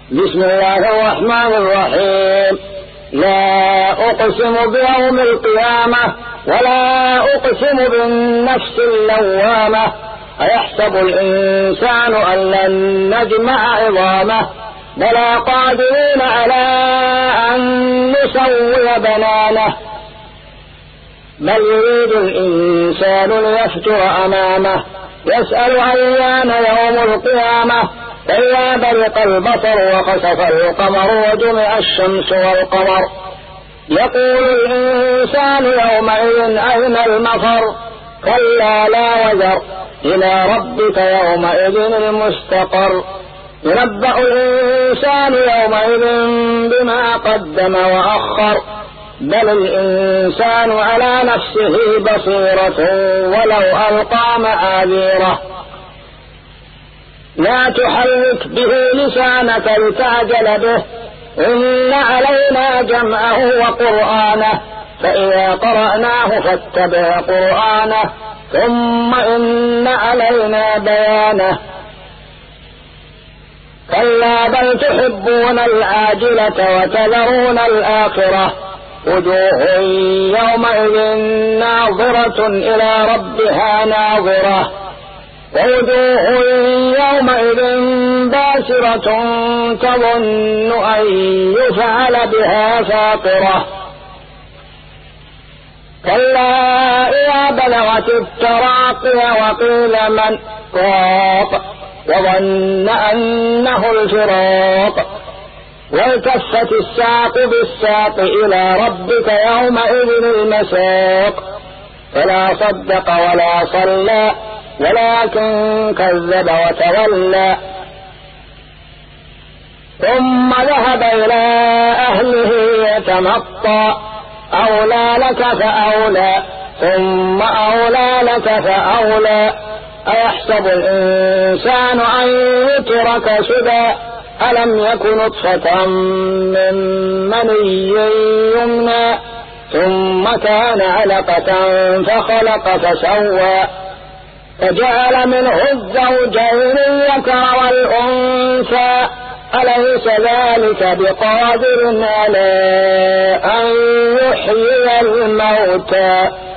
بسم الله الرحمن الرحيم. لا أقسم بيوم القيامة ولا أقسم بالنفس اللوامة. أيحسب الإنسان أن لن نجمع عظامه بلى قادرين على أن نسوي بنانه بل يريد الإنسان ليفجر أمامه يسأل أيان يوم القيامة فإذا برق البصر وخسف القمر وجمع الشمس والقمر يقول الإنسان يومئذ أين المفر كلا لا وزر إلى ربك يومئذ المستقر ينبأ الإنسان يومئذ بما قدم وأخر بل الإنسان على نفسه بصيرة ولو ألقى معاذيره لا تحرك به لسانك لتعجل به إن علينا جمعه وقرآنه فإذا قرأناه فاتبع قرآنه ثم إن علينا بيانه كلا بل تحبون العاجلة وتذرون الآخرة وجوه يومئذ ناظرة إلى ربها ناظرة ووجوه يومئذ باسرة تظن أن يفعل بها فاقرة كلا إذا بلغت التراقي وقيل من راق وظن أنه الفراق والتفت الساق بالساق إلى ربك يومئذ المساق فلا صدق ولا صلى ولكن كذب وتولى ثم ذهب إلى أهله يتمطى أولى لك فأولى ثم أولى لك فأولى أيحسب الإنسان أن يترك سدى ألم يكن نطفة من مني يمنى ثم كان علقة فخلق فسوى فجعل منه الزوجين الذكر والأنثى أليس ذلك بقادر على أن يحيي الموتى